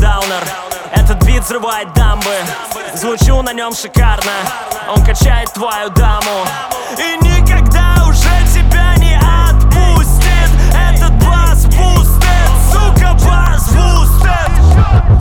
даунер. Этот бит взрывает дамбы, звучу на нем шикарно. Он качает твою даму и никогда уже тебя не отпустит. Этот бас бустед, сука, бас бустед.